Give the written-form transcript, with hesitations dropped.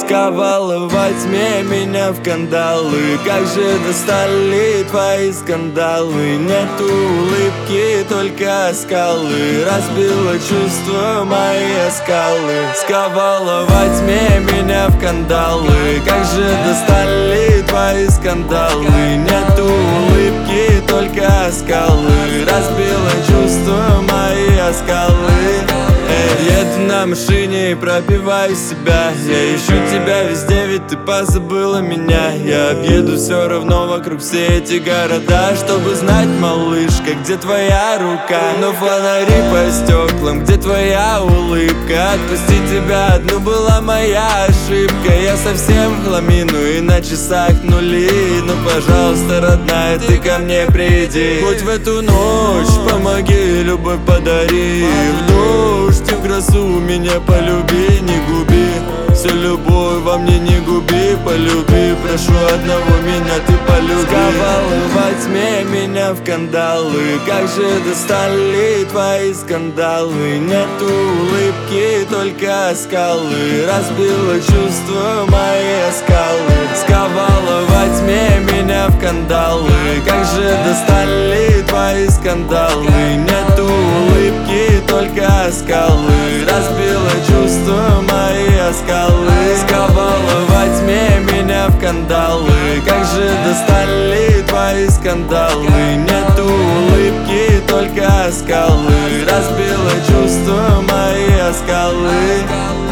Сковала во тьме меня в кандалы. Как же достали твои скандалы. Нету улыбки, только скалы. Разбила чувства мои скалы. Сковала во тьме меня в кандалы. Как же достали твои скандалы. Нету улыбки, только скалы. Разбила чувства мои скалы. Еду на машине и пропиваю себя. Я ищу тебя везде, ведь ты позабыла меня. Я объеду все равно вокруг все эти города, чтобы знать, малышка, где твоя рука. Но фонари по стеклам, где твоя улыбка. Отпустить тебя одну была моя ошибка. Я совсем в хламину и на часах нули. Ну пожалуйста, родная, ты ко мне приди. Хоть в эту ночь помоги, любовь подари. В дождь и в грозу меня полюби, не губи. Всю любовь во мне не губи, полюби. Прошу одного, меня ты полюби. Сковала во тьме меня в кандалы. Как же достали твои скандалы. Нету улыбки, только скалы. Разбила чувства мои скалы. Сковала во тьме меня в кандалы. Как же достали твои скандалы. Нету улыбки, только скалы. Разбила чувства мои скалы. Сковала во тьме меня в кандалы. Как же достали твои скандалы. Нету улыбки, только скалы. Разбила чувства мои скалы.